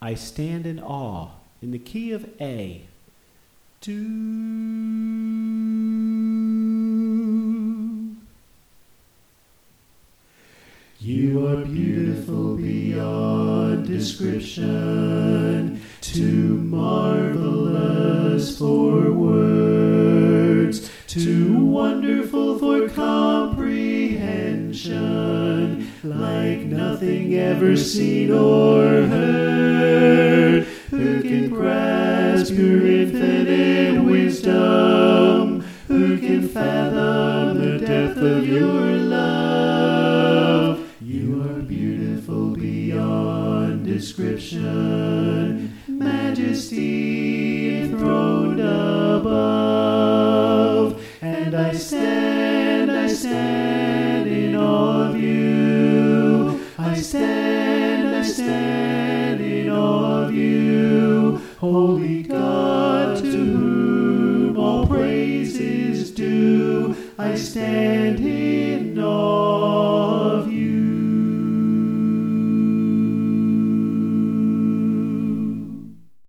I stand in awe in the key of A. Do. You are beautiful beyond description, too marvelous for words, too wonderful for comprehension, like nothing ever seen or heard. Who can grasp your infinite wisdom? Who can fathom the depth of your love? You are beautiful beyond description, majesty enthroned above. And I stand in awe of you. I stand in awe of you. Holy God, to whom all praise is due. I stand here